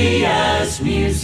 CBS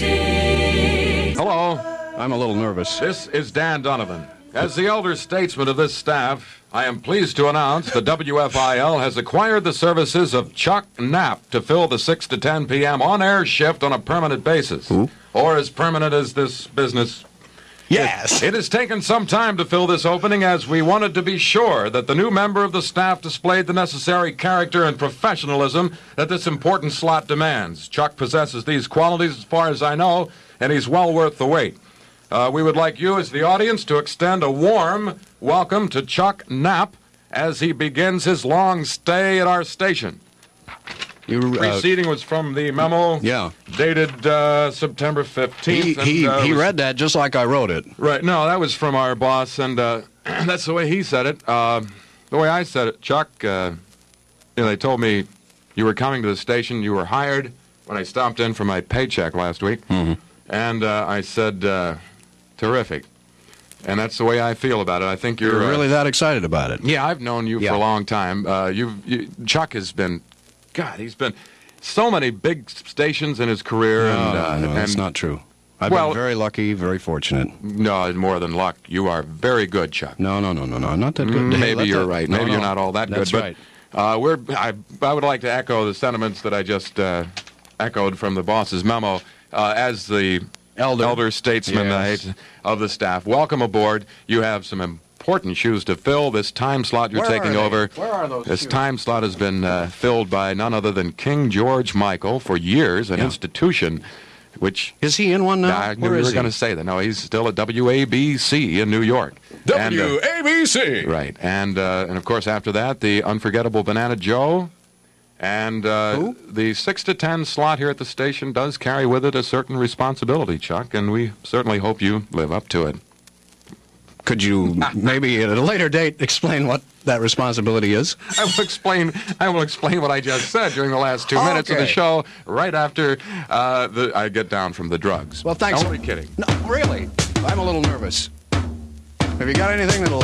Music. Hello. I'm a little nervous. This is Dan Donovan. As the elder statesman of this staff, I am pleased to announce the WFIL has acquired the services of Chuck Knapp to fill the 6 to 10 p.m. on-air shift on a permanent basis. Who? Or as permanent as this business. Yes. It has taken some time to fill this opening as we wanted to be sure that the new member of the staff displayed the necessary character and professionalism that this important slot demands. Chuck possesses these qualities as far as I know, and he's well worth the wait. We would like you as the audience to extend a warm welcome to Chuck Knapp as he begins his long stay at our station. Preceding was from the memo dated September 15th. He read that just like I wrote it. Right. No, that was from our boss, and that's the way he said it. The way I said it, Chuck, they told me you were coming to the station. You were hired when I stopped in for my paycheck last week. Mm-hmm. And I said, terrific. And that's the way I feel about it. I think you're really that excited about it. Yeah, I've known you for a long time. Chuck has been... God, he's been so many big stations in his career. No, that's not true. I've been very lucky, very fortunate. No, more than luck. You are very good, Chuck. No, I'm not that good. Maybe you're right. Maybe you're not all that good. That's right. I would like to echo the sentiments that I just echoed from the boss's memo. As the elder statesman of the staff, welcome aboard. You have some important shoes to fill. This time slot you're taking over. Where are those This shoes? time slot has been filled by none other than King George Michael for years, an institution which... Is he in one now? I knew you were going to say that. No, he's still at WABC in New York. WABC! Right. And of course, after that, the unforgettable Banana Joe. And the 6 to 10 slot here at the station does carry with it a certain responsibility, Chuck, and we certainly hope you live up to it. Could you maybe at a later date explain what that responsibility is? I will explain what I just said during the last 2 minutes of the show, right after I get down from the drugs. Well, thanks. Only kidding. No, really. I'm a little nervous. Have you got anything that'll...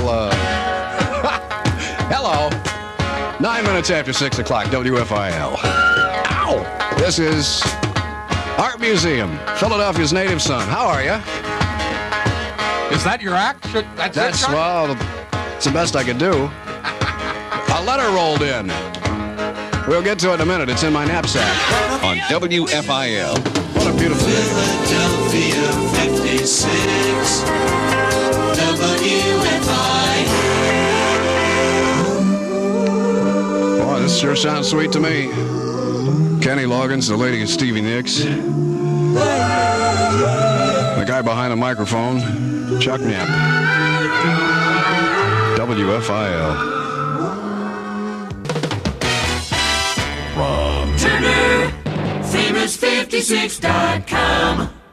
Hello. 9 minutes after 6 o'clock, WFIL. Ow! This is Art Museum, Philadelphia's native son. How are you? Is that your act? That's well, it's the best I could do. A letter rolled in. We'll get to it in a minute. It's in my knapsack. On WFIL. What a beautiful day. Philadelphia 56. WFIL. Boy, this sure sounds sweet to me. Kenny Loggins, the lady is Stevie Nicks. The guy behind the microphone, Chuck Knapp. WFIL. From Turner, famous56.com.